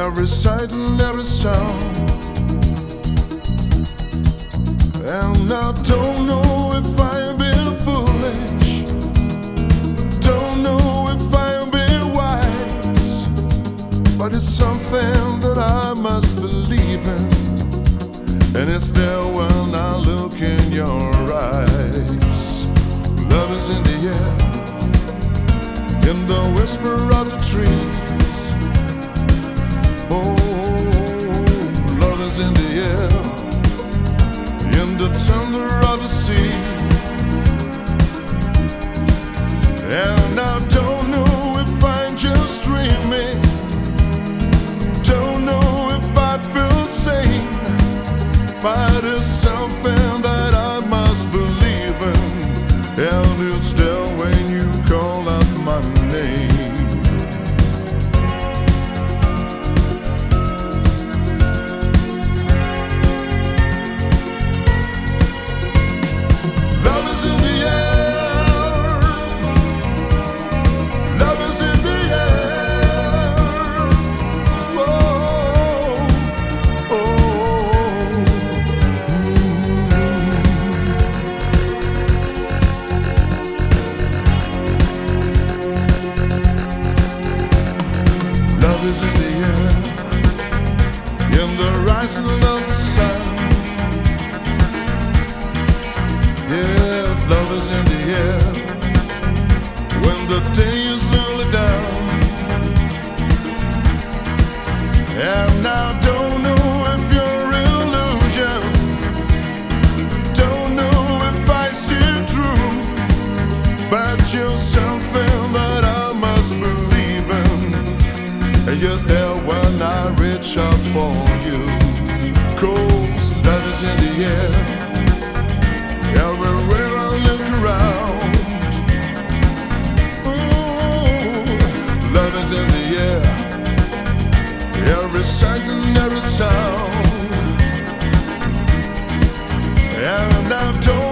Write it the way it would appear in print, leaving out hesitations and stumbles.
every sight and every sound. And I don't know if I am being foolish, don't know if I am being wise, but it's something that I must believe in, and it's there when I look in your eyes. Love is in the air, in the whisper of the trees. Oh, love is in the air, in the thunder of the sea. And I don't know if I'm just dreaming, don't know if I feel sane, but it's something that I must believe in, and it's there when you call out my name. Love is in the air, love is in the air. Oh, love is in the air, in the rising of the sun. Yeah, love is in the air, when the day is nearly down. And I don't know if you're illusion, don't know if I see it true, but you're something that I must believe in, and you're there when I reach out for you. 'Cause love is in the air, everywhere I look around. Ooh, love is in the air, every sight and every sound. And I don't